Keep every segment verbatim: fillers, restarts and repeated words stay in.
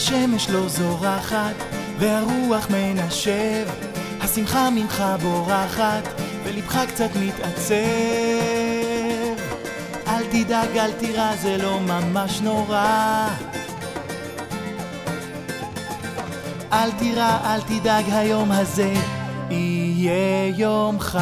השמש לא זורחת והרוח מנשב, השמחה ממך בורחת ולבך קצת מתעצב. אל תדאג, אל תירא, זה לא ממש נורא. אל תירא, אל תדאג, היום הזה יהיה יום חג.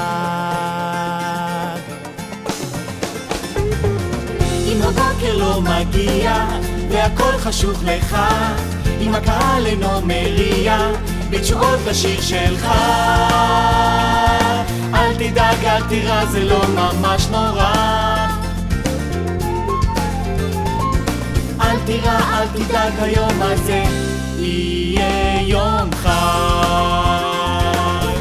אם הבוקר לא מגיע והכל חשוך לך, אם הקהל אינו מריע בתשואות לשיר שלך, אל תדאג, אל תירא, זה לא ממש נורא. אל תירא, אל תדאג, היום הזה יהיה יום חג.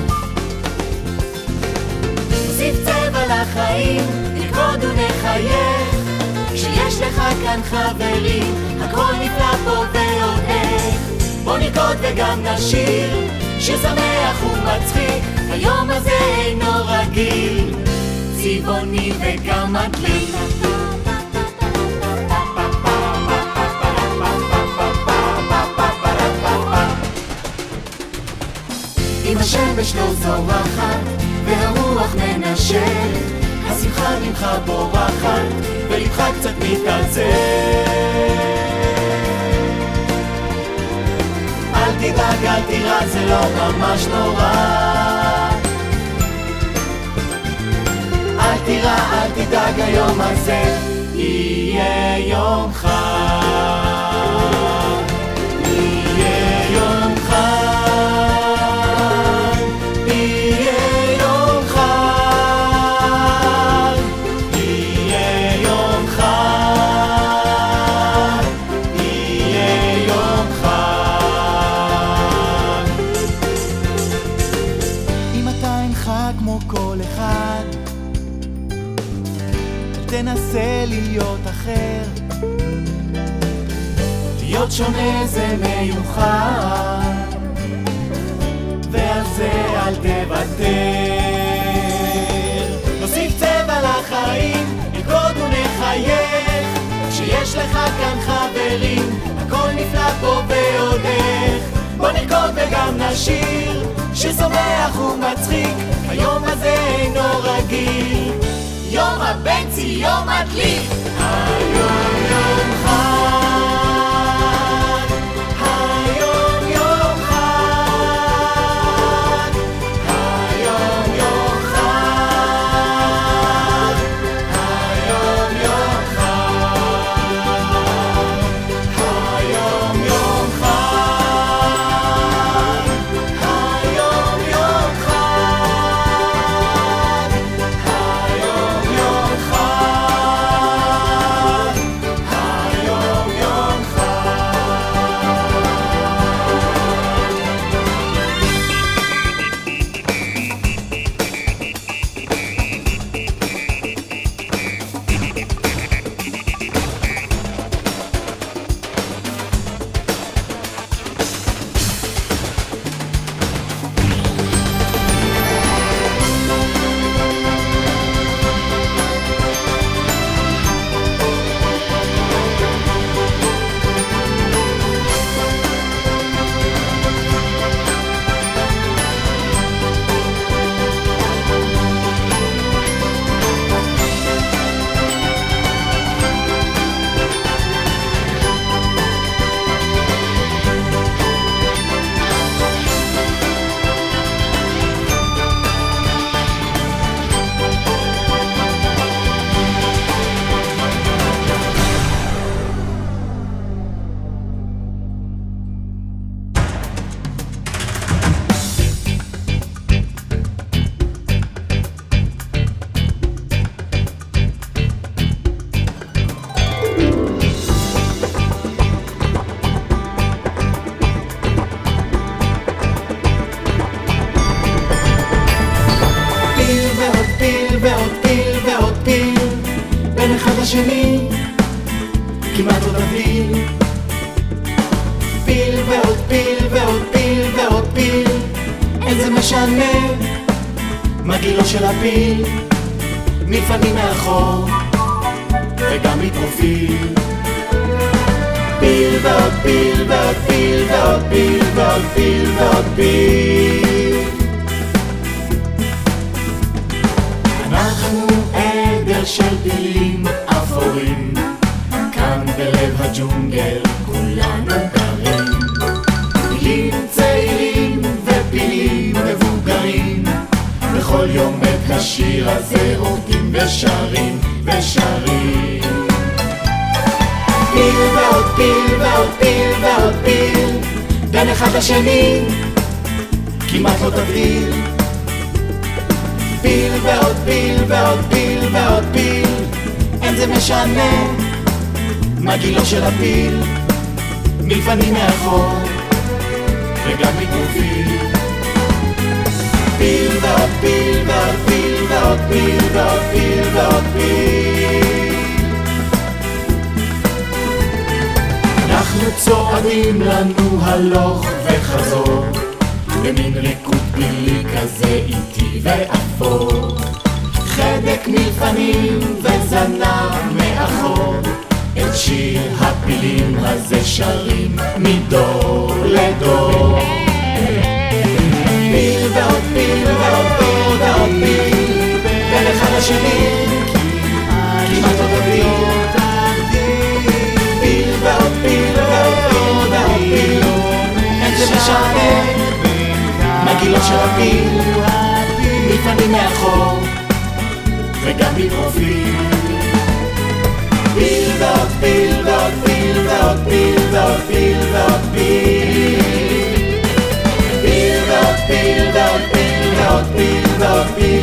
נוסיף צבע לחיים, נרקוד ונחייך, כשיש לך כאן חברים, הכל נפלא פה ועוד איך. בוא נרקוד וגם נשיר, שיר שמח ומצחיק, היום הזה אינו רגיל, צבעוני וגם מדליק. אם השמש לא זורחת והרוח מנשב, השמחה ממך בורחת ולבך קצת מתעצב. אל תדאג, אל תירא, זה לא ממש נורא. אל תירא, אל תדאג, היום הזה יהיה יום חג. יהיה יום חג. כמו כל אחד, אל תנסה להיות אחר, להיות שונה זה מיוחד, ועל זה אל תוותר. נוסיף צבע לחיים, נרקוד ונחייך, כשיש לך כאן חברים, הכל נפלא פה ועוד איך. בוא נרקוד וגם נשיר, שיר שמח ומצחיק, היום הזה אינו רגיל, יום הבן ציון מדליק. היום יום חג, היום יום חג, היום יום חג, היום יום חג, היום יום חג, היום יום חג, היום יום חג, היום יום השני כמעט עוד אפיל, פיל ועוד פיל ועוד פיל ועוד פיל, אין זה משנה מה גילו של הפיל, מלפנים מאחור וגם מפרופיל. פיל פיל ועוד פיל ועוד פיל ועוד פיל ועוד פיל ועוד פיל. אנחנו עדר של פילים אפורים, כאן בלב הג'ונגל כולנו גרים. פילים צעירים ופילים מבוגרים, בכל יום את השיר הזה עובדים ושרים ושרים. פיל ועוד פיל ועוד פיל ועוד פיל, בין אחד לשני כמעט לא תבדיל. פיל ועוד פיל ועוד פיל ועוד פיל, אין זה משנה מה גילו של הפיל, מלפנים מאחור וגם מגופיל. פיל ועוד פיל ועוד פיל ועוד פיל ועוד פיל ועוד פיל. אנחנו צועדים לנו הלוך וחזור, במין ריקוד פילי כזה איטי ואפור. חדק מלפנים וזנב מאחור, את שיר הפילים הזה שרים מדור לדור. פיל ועוד פיל ועוד פיל ועוד פיל, בין אחד לשני כמעט לא תבדיל. פיל ועוד פיל ועוד פיל ועוד פיל, אין זה משנה מה גילו של הפיל, מלפנים מאחור וגם מפרופיל. פיל ועוד פיל ועוד פיל ועוד פיל ועוד פיל ועוד פיל. פיל ועוד פיל ועוד פיל ועוד פיל ועוד פיל